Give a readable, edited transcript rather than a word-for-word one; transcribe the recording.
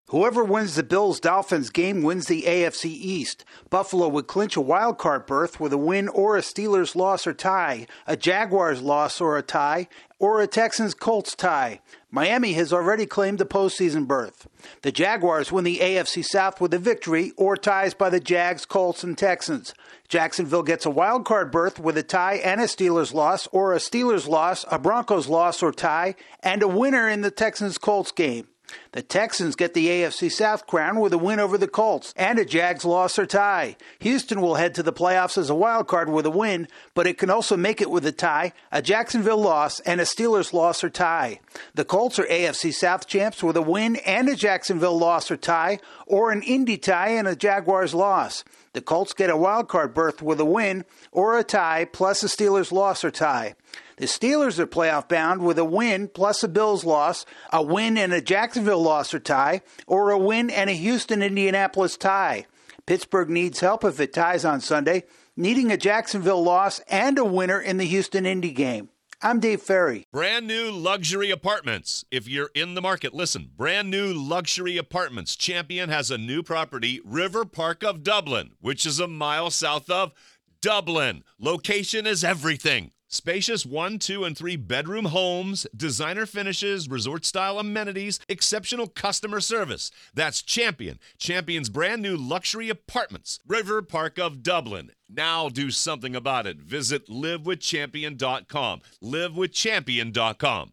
Whoever wins the Bills-Dolphins game wins the AFC East. Buffalo would clinch a wild card berth with a win or a Steelers loss or tie, a Jaguars loss or a tie, or a Texans-Colts tie. Miami has already claimed the postseason berth. The Jaguars win the AFC South with a victory or ties by the Jags, Colts, and Texans. Jacksonville gets a wild card berth with a tie and a Steelers loss, or a Steelers loss, a Broncos loss or tie, and a winner in the Texans-Colts game. The Texans get the AFC South crown with a win over the Colts and a Jags loss or tie. Houston will head to the playoffs as a wild card with a win, but it can also make it with a tie, a Jacksonville loss, and a Steelers loss or tie. The Colts are AFC South champs with a win and a Jacksonville loss or tie, or an Indy tie and a Jaguars loss. The Colts get a wild card berth with a win or a tie plus a Steelers loss or tie. The Steelers are playoff bound with a win plus a Bills loss, a win and a Jacksonville loss or tie, or a win and a Houston-Indianapolis tie. Pittsburgh needs help if it ties on Sunday, needing a Jacksonville loss and a winner in the Houston-Indy game. I'm Dave Ferry. Brand new luxury apartments. If you're in the market, listen. Brand new luxury apartments. Champion has a new property, River Park of Dublin, which is a mile south of Dublin. Location is everything. Spacious 1, 2, and 3 bedroom homes, designer finishes, resort-style amenities, exceptional customer service. That's Champion. Champion's brand new luxury apartments. River Park of Dublin. Now do something about it. Visit livewithchampion.com. livewithchampion.com.